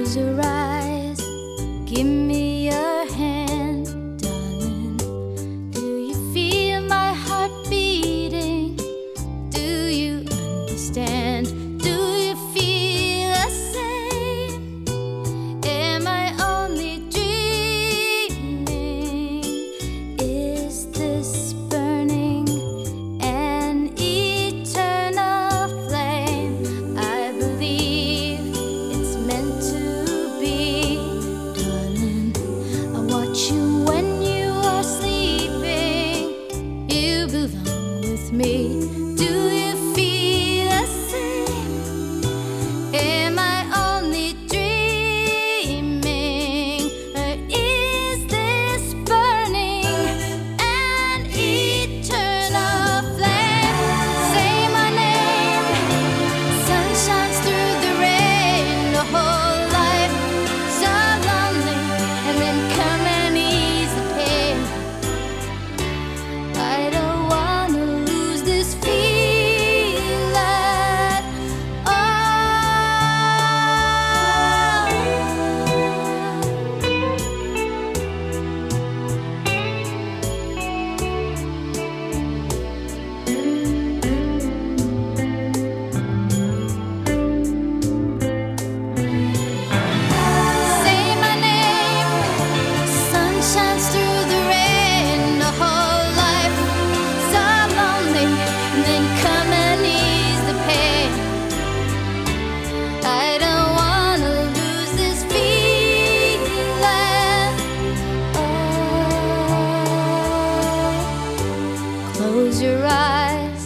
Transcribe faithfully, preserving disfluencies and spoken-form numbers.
Close your eyes, give me your hand, darling. Do you feel my heart beating? Do you understand? Do you feel the same? Am I only dreaming? Is this burning an eternal flame? I believe it's meant to be, darling. I watch you when you are sleeping. You belong with me. Do you feel the same? Am I only dreaming? Or is this burning an eternal flame? Say my name. Sun shines through the rain. The whole life so lonely, and then come and ease the pain. I don't wanna lose this feeling at Say my name. Sun shines through the rain. The whole life so lonely, and then come and ease the pain. I don't wanna lose this feeling. Oh, close your eyes,